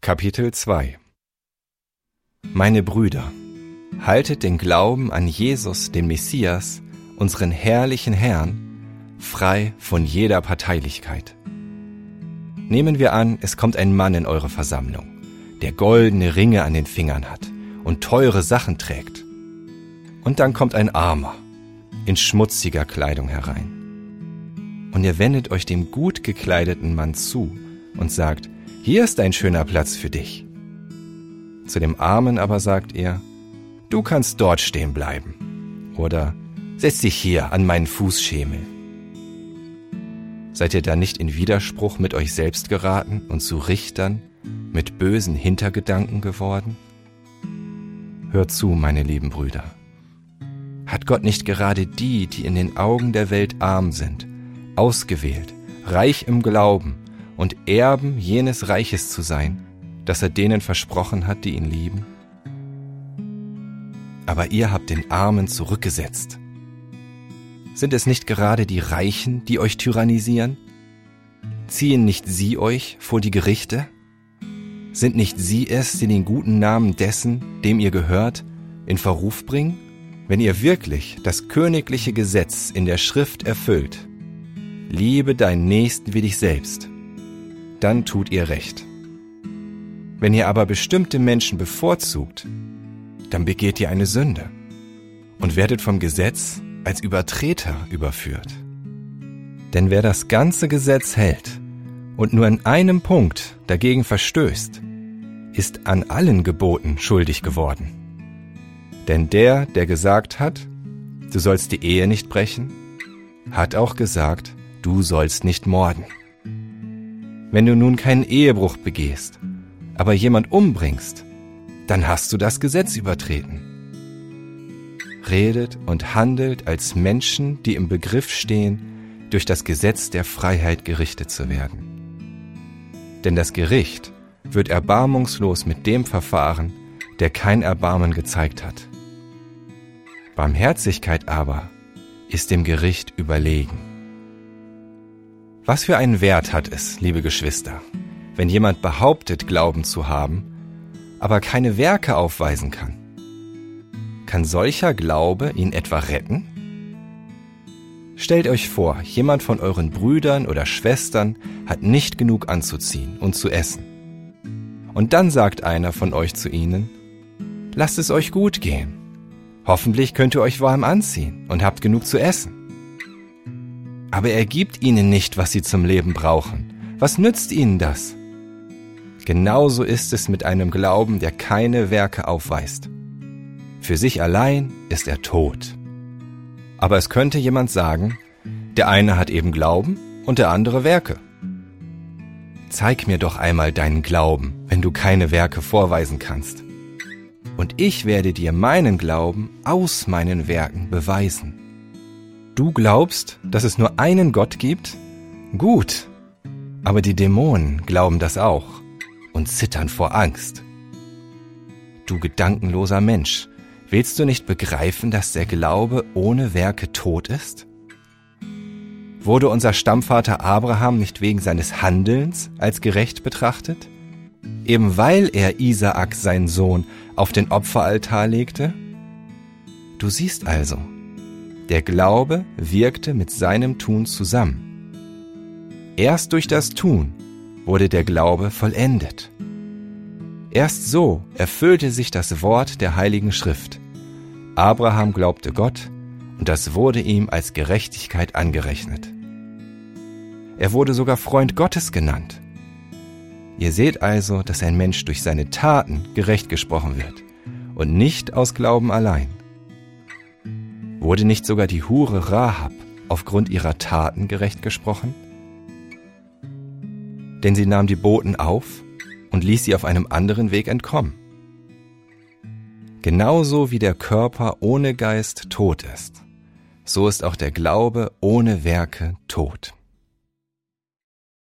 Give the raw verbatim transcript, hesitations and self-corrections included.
Kapitel zwei. Meine Brüder, haltet den Glauben an Jesus, den Messias, unseren herrlichen Herrn, frei von jeder Parteilichkeit. Nehmen wir an, es kommt ein Mann in eure Versammlung, der goldene Ringe an den Fingern hat und teure Sachen trägt. Und dann kommt ein Armer in schmutziger Kleidung herein. Und ihr wendet euch dem gut gekleideten Mann zu und sagt, hier ist ein schöner Platz für dich. Zu dem Armen aber sagt ihr, du kannst dort stehen bleiben. Oder setz dich hier an meinen Fußschemel. Seid ihr da nicht in Widerspruch mit euch selbst geraten und zu Richtern mit bösen Hintergedanken geworden? Hört zu, meine lieben Brüder. Hat Gott nicht gerade die, die in den Augen der Welt arm sind, ausgewählt, reich im Glauben und Erben jenes Reiches zu sein, das er denen versprochen hat, die ihn lieben? Aber ihr habt den Armen zurückgesetzt. Sind es nicht gerade die Reichen, die euch tyrannisieren? Ziehen nicht sie euch vor die Gerichte? Sind nicht sie es, die den guten Namen dessen, dem ihr gehört, in Verruf bringen? Wenn ihr wirklich das königliche Gesetz in der Schrift erfüllt, liebe deinen Nächsten wie dich selbst, dann tut ihr recht. Wenn ihr aber bestimmte Menschen bevorzugt, dann begeht ihr eine Sünde und werdet vom Gesetz als Übertreter überführt. Denn wer das ganze Gesetz hält und nur in einem Punkt dagegen verstößt, ist an allen Geboten schuldig geworden. Denn der, der gesagt hat, du sollst die Ehe nicht brechen, hat auch gesagt, du sollst nicht morden. Wenn du nun keinen Ehebruch begehst, aber jemand umbringst, dann hast du das Gesetz übertreten. Redet und handelt als Menschen, die im Begriff stehen, durch das Gesetz der Freiheit gerichtet zu werden. Denn das Gericht wird erbarmungslos mit dem verfahren, der kein Erbarmen gezeigt hat. Barmherzigkeit aber ist dem Gericht überlegen. Was für einen Wert hat es, liebe Geschwister, wenn jemand behauptet, Glauben zu haben, aber keine Werke aufweisen kann? Kann solcher Glaube ihn etwa retten? Stellt euch vor, jemand von euren Brüdern oder Schwestern hat nicht genug anzuziehen und zu essen. Und dann sagt einer von euch zu ihnen, lasst es euch gut gehen. Hoffentlich könnt ihr euch warm anziehen und habt genug zu essen. Aber er gibt ihnen nicht, was sie zum Leben brauchen. Was nützt ihnen das? Genauso ist es mit einem Glauben, der keine Werke aufweist. Für sich allein ist er tot. Aber es könnte jemand sagen, der eine hat eben Glauben und der andere Werke. Zeig mir doch einmal deinen Glauben, wenn du keine Werke vorweisen kannst. Und ich werde dir meinen Glauben aus meinen Werken beweisen. Du glaubst, dass es nur einen Gott gibt? Gut, aber die Dämonen glauben das auch und zittern vor Angst. Du gedankenloser Mensch, willst du nicht begreifen, dass der Glaube ohne Werke tot ist? Wurde unser Stammvater Abraham nicht wegen seines Handelns als gerecht betrachtet? Eben weil er Isaak, seinen Sohn, auf den Opferaltar legte? Du siehst also, der Glaube wirkte mit seinem Tun zusammen. Erst durch das Tun wurde der Glaube vollendet. Erst so erfüllte sich das Wort der Heiligen Schrift. Abraham glaubte Gott, und das wurde ihm als Gerechtigkeit angerechnet. Er wurde sogar Freund Gottes genannt. Ihr seht also, dass ein Mensch durch seine Taten gerecht gesprochen wird und nicht aus Glauben allein. Wurde nicht sogar die Hure Rahab aufgrund ihrer Taten gerecht gesprochen? Denn sie nahm die Boten auf und ließ sie auf einem anderen Weg entkommen. Genauso wie der Körper ohne Geist tot ist, so ist auch der Glaube ohne Werke tot.